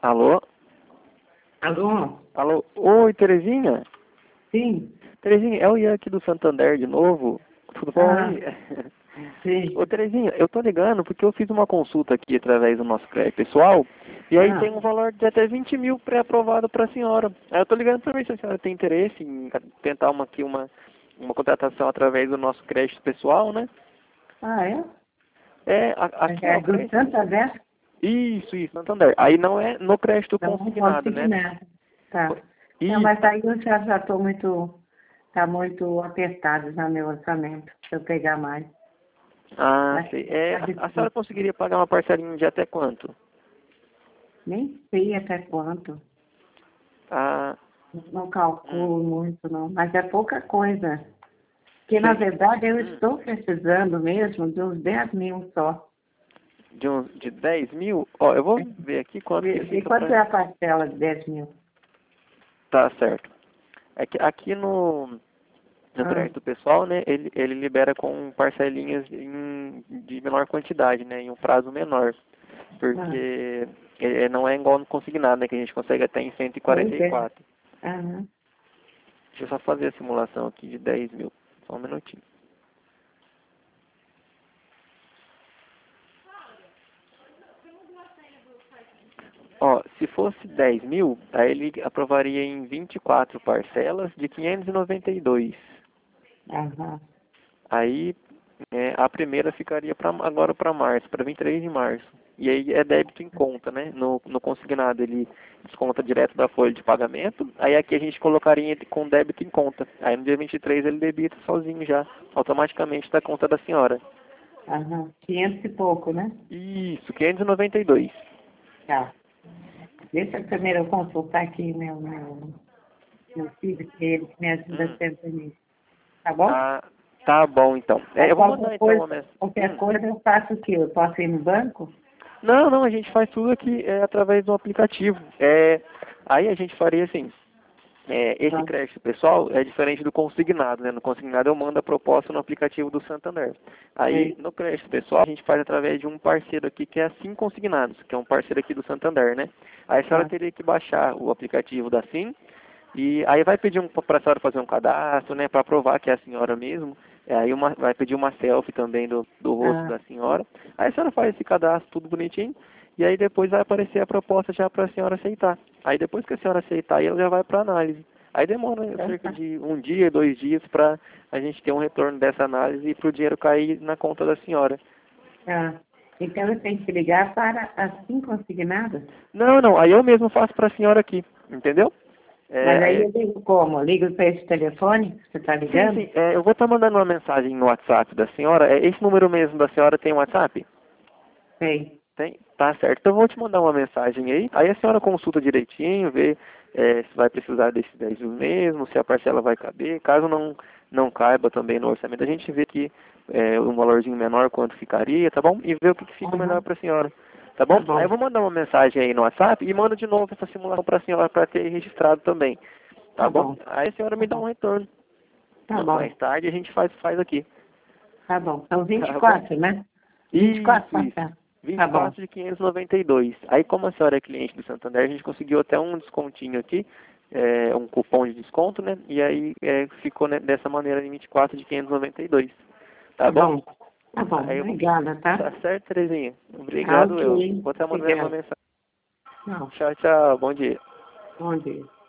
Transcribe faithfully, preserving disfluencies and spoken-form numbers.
Alô? Alô? Alô? Oi, Terezinha? Sim. Terezinha, é o Ian aqui do Santander de novo. Tudo bom Ah, aí? sim. Ô, Terezinha, eu tô ligando porque eu fiz uma consulta aqui através do nosso crédito pessoal e aí Ah, tem um valor de até vinte mil pré-aprovado para a senhora. Aí eu tô ligando para ver se a senhora tem interesse em tentar uma, aqui uma, uma contratação através do nosso crédito pessoal, né? ah é? É, a- aqui é É o do crédito. Santander? Isso, isso, Santander. Aí não é no crédito Não, não consignado, consegui né? nada. Tá. Não, Isso. mas aí eu já já estou muito, tá muito apertado já meu orçamento, se eu pegar mais. Ah, Tá, sei. É, tá a, a senhora difícil. conseguiria pagar uma parcelinha de até quanto? Nem sei até quanto. Ah, Não hum, calculo muito, não. Mas é pouca coisa. Porque, na sei. verdade, eu Hum, estou precisando mesmo de uns dez mil só. de, uns, de dez mil? Ó, eu vou ver aqui quanto que E, e fica quanto pra... é a parcela de dez mil? Tá certo. É que aqui no, no Ah, crédito pessoal, né, ele, ele libera com parcelinhas em, de menor quantidade, né, em um prazo menor. ah, Porque é, não é igual no consignado, né, que a gente consegue até em cento e quarenta pois e é. quatro. Aham. Deixa eu só fazer a simulação aqui de dez mil. Só um minutinho. Ó, se fosse dez mil, aí ele aprovaria em vinte e quatro parcelas de quinhentos e noventa e dois. Aham. Aí é, a primeira ficaria pra, agora para março, para vinte e três de março. E aí é débito em conta, né? No, no consignado ele desconta direto da folha de pagamento. Aí aqui a gente colocaria ele com débito em conta. Aí no dia vinte e três ele debita sozinho já, automaticamente da conta da senhora. Aham. quinhentos e pouco, né? Isso, quinhentos e noventa e dois. Tá. Deixa eu primeiro eu consultar aqui meu, meu, meu filho, que é ele que me ajuda Hum. sempre nisso. Tá bom? Ah, tá bom então. É, Aí eu vou qualquer mandar então coisa, uma mensagem. qualquer Hum. coisa eu faço o quê? Eu posso ir no banco? Não, não, a gente faz tudo aqui é, através do aplicativo. É, aí a gente faria assim, é, esse Ah, crédito pessoal é diferente do consignado, né? No consignado eu mando a proposta no aplicativo do Santander. Aí sei. no crédito pessoal a gente faz através de um parceiro aqui que é a Sim Consignados, que é um parceiro aqui do Santander, né? Aí a senhora Ah, teria que baixar o aplicativo da Sim e aí vai pedir um, para a senhora fazer um cadastro, né? Para provar que é a senhora mesmo. É, aí uma, vai pedir uma selfie também do, do rosto ah, da senhora. Aí a senhora faz esse cadastro tudo bonitinho. E aí depois vai aparecer a proposta já para a senhora aceitar. Aí depois que a senhora aceitar, aí ela já vai para análise. Aí demora então cerca tá. de um dia, dois dias para a gente ter um retorno dessa análise e para o dinheiro cair na conta da senhora. Ah, então eu tenho que ligar para assim consignado? Não, não, aí eu mesmo faço para a senhora aqui, entendeu? É, Mas aí aí, eu ligo como? Ligo para esse telefone que você está sim, ligando? sim, é, eu vou estar mandando uma mensagem no WhatsApp da senhora. É, esse número mesmo da senhora tem WhatsApp? Sei. Tem? Tá certo. Então eu vou te mandar uma mensagem aí. Aí a senhora consulta direitinho, vê é, se vai precisar desses dez mil mesmo, se a parcela vai caber. Caso não, não caiba também no orçamento, a gente vê que é, um valorzinho menor quanto ficaria, tá bom? E vê o que, que fica melhor Aham. para a senhora. Tá Tá bom? Aí eu bom. vou mandar uma mensagem aí no WhatsApp e mando de novo essa simulação para a senhora para ter registrado também. Tá Tá bom? bom. Aí a senhora Tá me dá bom. um retorno. Tá Mais bom. tarde a gente faz, faz aqui. Tá bom. São vinte e Tá bom? quatro, né? Vinte e quatro Isso, isso. passadas. Tá bom. vinte e quatro de quinhentos e noventa e dois. Aí, como a senhora é cliente do Santander, a gente conseguiu até um descontinho aqui, é, um cupom de desconto, né? E aí é, ficou né, dessa maneira em vinte e quatro de quinhentos e noventa e dois. Tá Tá bom? bom. Tá bom. Aí eu vou... Obrigada, tá? Tá certo, Terezinha? Ah, Obrigado, eu. ok. Vou estar mandando uma Obrigada. mensagem. Não. Tchau, tchau. Bom dia. Bom dia.